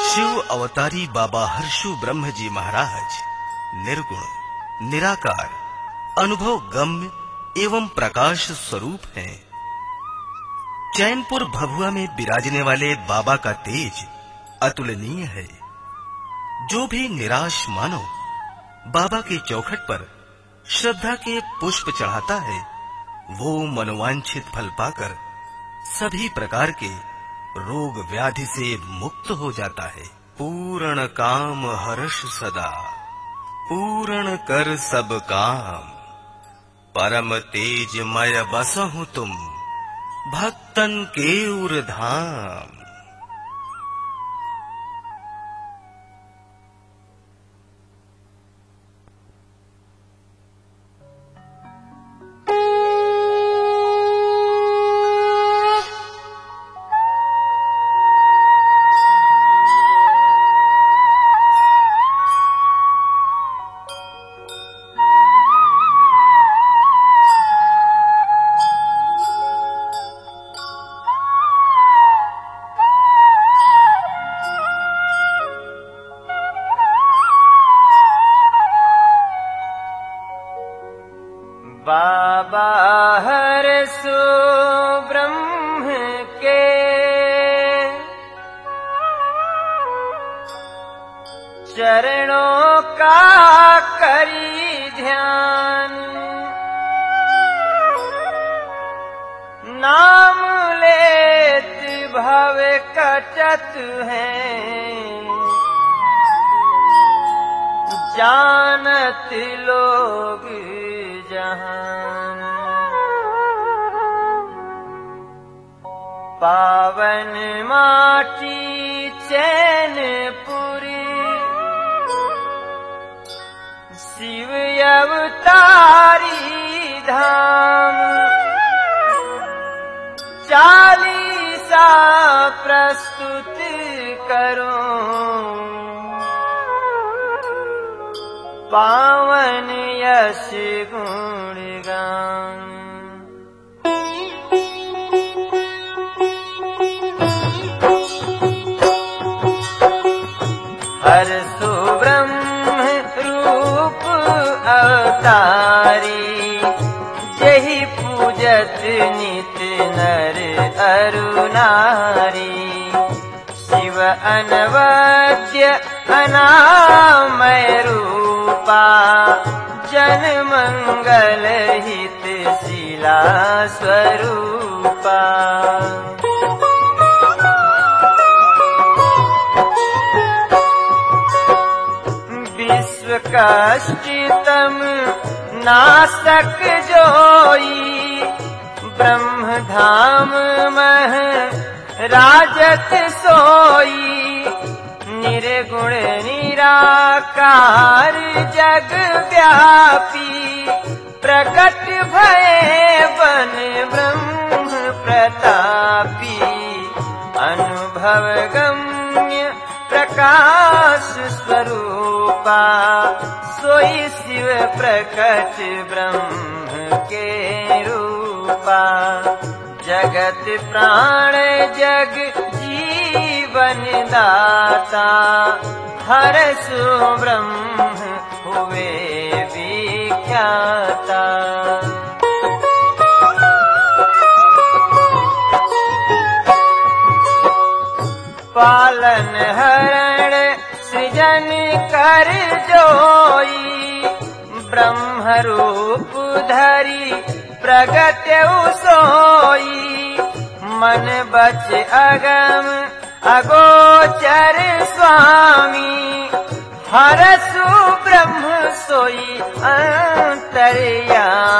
शिव अवतारी बाबा हर्षु ब्रह्म जी महाराज निर्गुण, निराकार, अनुभव गम्य एवं प्रकाश स्वरूप हैं। चैनपुर भभुआ में विराजने वाले बाबा का तेज अतुलनीय है। जो भी निराश मानव बाबा के चौखट पर श्रद्धा के पुष्प चढ़ाता है, वो मनोवांछित फल पाकर सभी प्रकार के रोग व्याधि से मुक्त हो जाता है। पूर्ण काम हर्ष सदा, पूर्ण कर सब काम, परम तेजमय बसहु तुम, भक्तन के उर धाम। बाबा हर्षु ब्रह्म के चरणों का करी ध्यान, नाम लेत भव कटत है, जानत लोग जहान। पावन माटी चैनपुरी, शिव अवतारी धाम। चालीसा प्रस्तुत करूं, पावन यश गुण गान। हर्षु ब्रह्म रूप अवतारी, जहि पूजत नित नर अरु नारी। शिव अनवद्य अनामय रूपा, जन मंगल हित शीला स्वरूपा। विश्व कष्टतम नाशक जोई, ब्रह्म धाम मह राजत सोई। निर्गुण निराकार जग व्यापी, प्रकट भये बन ब्रह्म प्रतापी। अनुभव गम्य प्रकाश स्वरूपा, सोई शिव प्रकट ब्रह्म के रूपा। जगत प्राण जग जीवन दाता, हर्षु ब्रह्म हुए विख्याता। पालन हरण सृजन कर जोई, ब्रह्म रूप धरी प्रगट सोई। मन बच अगम अगोचर स्वामी, हर्षु ब्रह्म सोई अंतर्यामी।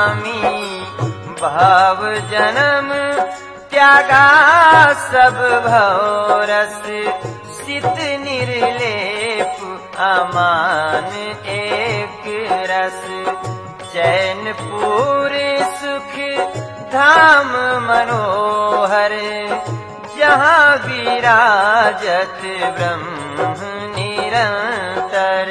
भाव जन्म त्यागा सब भवरस, सित निर्लेप अमान एक रस। चैनपुर सुख धाम मनोहर, जहाँ विराजत ब्रह्म निरंतर।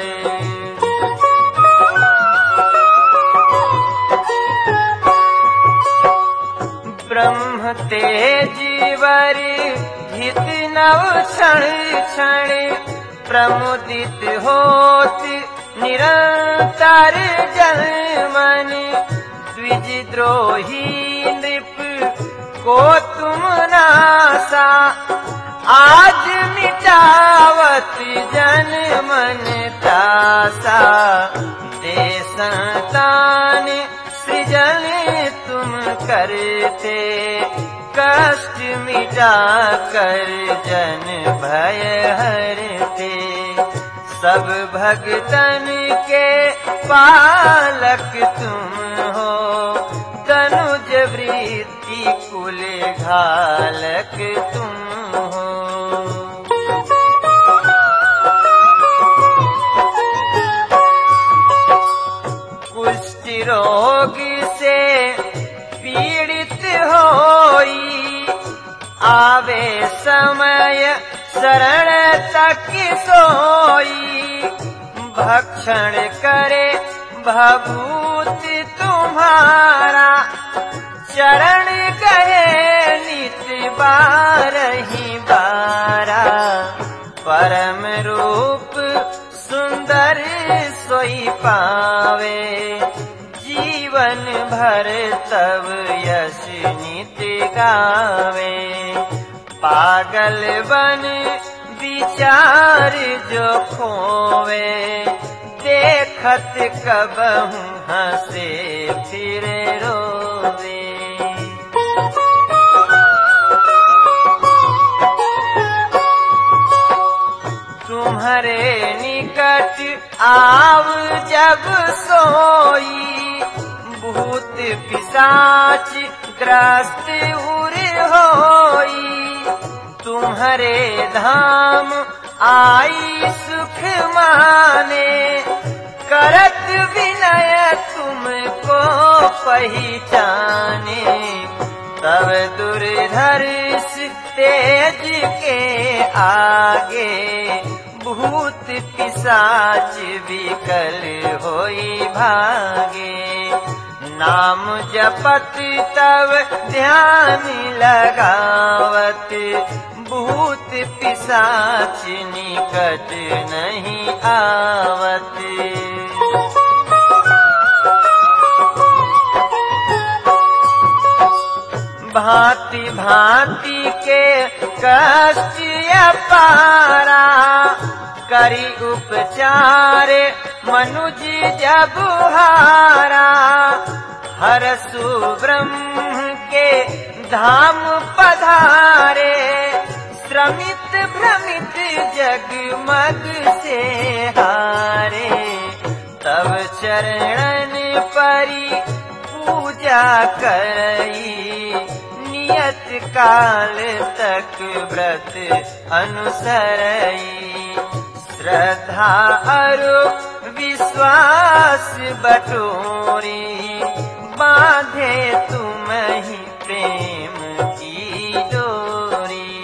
ब्रह्म तेज वर हित नव क्षण क्षण प्रमुदित होत निरंतर जन मन। द्विजद्रोही नृप को तुम नासा आज मिटावत जन मन तासा। दे संतान सृजन तुम करते कष्ट मिटा कर जन भय हरते। सब भगतन के पालक तुम हो तनुज वृत्ति कुल घालक तुम हो। कुष्ठ रोग से पीड़ित होई आवे समय शरण तक सोई। भक्षण करे भभूत तुम्हारा चरण गए नित बारही बारा। परम रूप सुंदर सोई पावे जीवन भर तब यश नित गावे। पागल बन विचार जो खोवे देखत कबहू हंसे फिर रोवे। तुम्हारे निकट आव जब सोई भूत पिशाच ग्रस्त उर होई। तुम्हारे धाम आई सुख माने करत विनय तुमको पहचाने। तब दुर्धर्ष तेज के आगे भूत पिशाच विकल होई भागे। नाम जपत तब ध्यान लगावत भूत पिशाच निकट नहीं आवत। भांति भांति के कष्ट अपारा करी उपचार मनुज जब हारा। हरसु ब्रह्म के धाम पधारे श्रमित भ्रमित जगमग से हारे। तब चरणन परी पूजा करई नियत काल तक व्रत अनुसरई। श्रद्धा अरु विश्वास बटोरी बांधे तुम ही प्रेम की डोरी।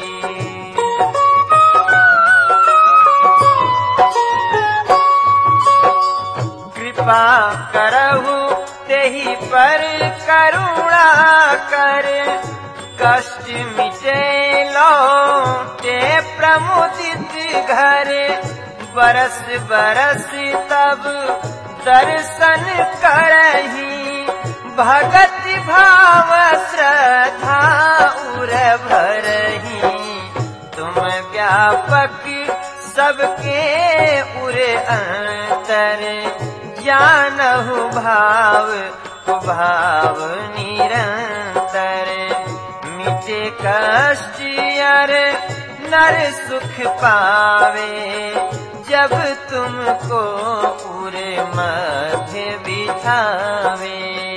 कृपा करहु तेहि पर करुणा कर कष्ट मिटे लौटे प्रमुदित घर। बरस बरस तब दर्शन करही भगत भाव श्रद्धा उर भरही। तुम व्यापक सबके उर अंतर जानहु भाव कुभाव निरंतर। मिटे कष्ट अर नर सुख पावे जब तुमको पूरे मध्य बिठावे।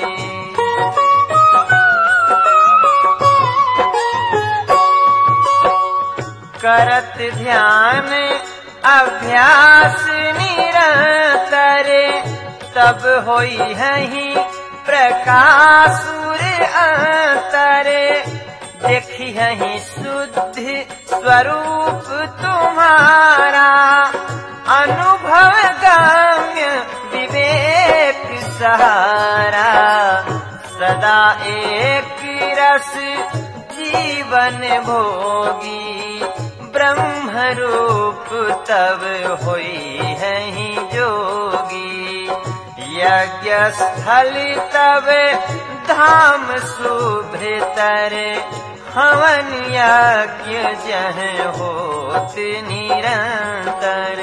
करत ध्यान अभ्यास निरंतर तब होई हहीं प्रकाशुर अंतर। देखी हहीं शुद्ध स्वरूप तुम्हारा अनुभव गम्य विवेक सहारा। सदा एक रस जीवन भोगी ब्रह्म रूप तब होई है ही जोगी। यज्ञ स्थल तब धाम सुभृतर हवन यज्ञ जह होत निरंतर।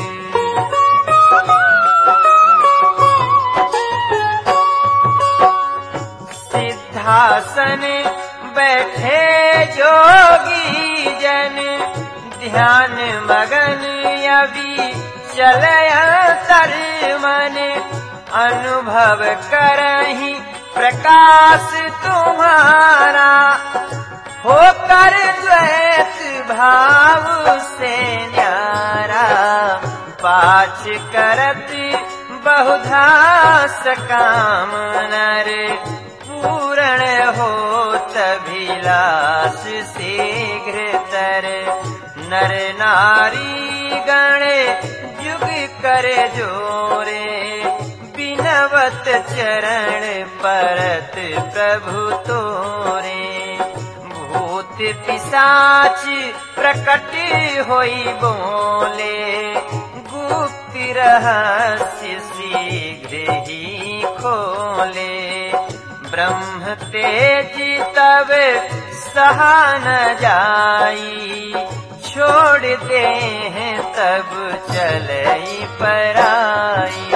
सिद्धासन बैठे जोगी जन ध्यान मगन अभी चलयंतर मन। अनुभव करहि प्रकाश तुम्हारा होकर द्वैत भाव से न्यारा। पाछ करत बहुधा सकाम नर पूर्ण होत अभिलाष शीघ्र तर। नर नारी गण जुग कर जोरे बिनवत चरण परत प्रभु तोरे। भूत पिशाच प्रकट होई बोले गुप्त रहस्य शीघ्र ही खोले। ब्रह्म तेज तब सहा न जाई छोड़ दे हैं तब चलई पराई।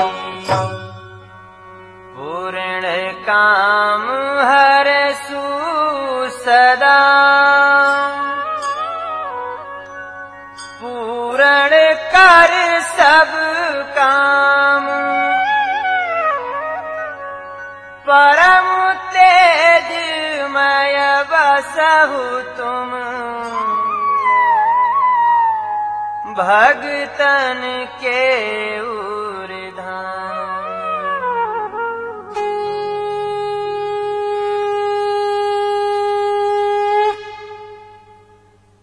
पूर्ण काम हर सु सदा पूर्ण कर सब काम। परम तेजमय बसहु तुम भगतन के उर